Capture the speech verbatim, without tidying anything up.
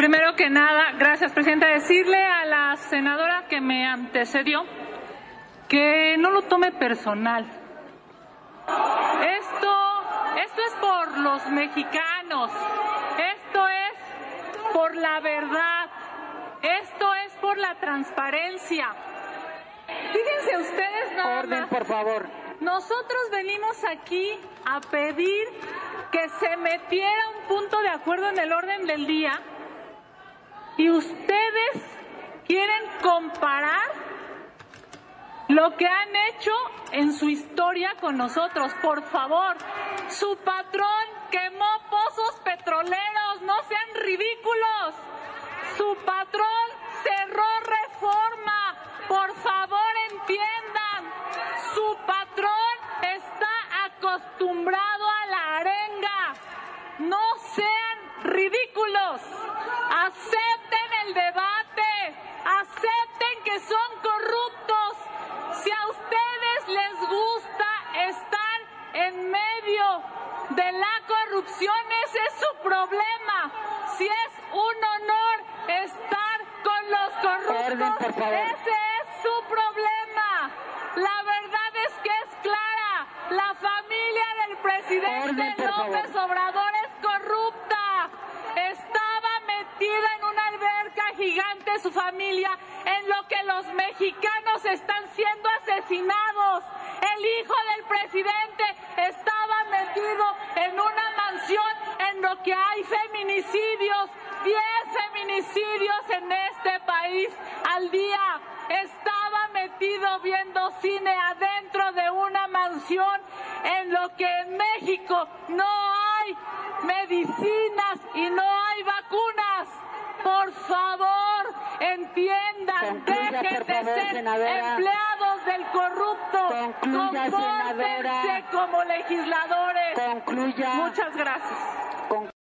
Primero que nada, gracias, presidenta, decirle a la senadora que me antecedió que no lo tome personal. Esto, esto es por los mexicanos, esto es por la verdad, esto es por la transparencia. Fíjense ustedes nada Orden, más. por favor. Nosotros venimos aquí a pedir que se metiera un punto de acuerdo en el orden del día y ustedes quieren comparar lo que han hecho en su historia con nosotros. Por favor, su patrón quemó pozos petroleros, no sean ridículos. Su patrón cerró Reforma, por favor entiendan. Su patrón está acostumbrado a la arenga. No sean ridículos. Acepten el debate, acepten que son corruptos. Si a ustedes les gusta estar en medio de la corrupción, ese es su problema. Si es un honor estar con los corruptos, ese es su problema. La verdad es que es clara. La familia del presidente López Obrador es corrupta. Estaba metida en una alberca gigante su familia, en lo que los mexicanos están siendo asesinados. El hijo del presidente estaba metido en una mansión en lo que hay feminicidios, diez feminicidios en este país al día. Estaba metido viendo cine adentro de una mansión en lo que en México no hay medicinas y no hay vacunas. Por favor, entiendan, Concluya, dejen por de favor, ser senadora. empleados del corrupto. Concluya, Compórtense senadora. como legisladores. Concluya. Muchas gracias. Con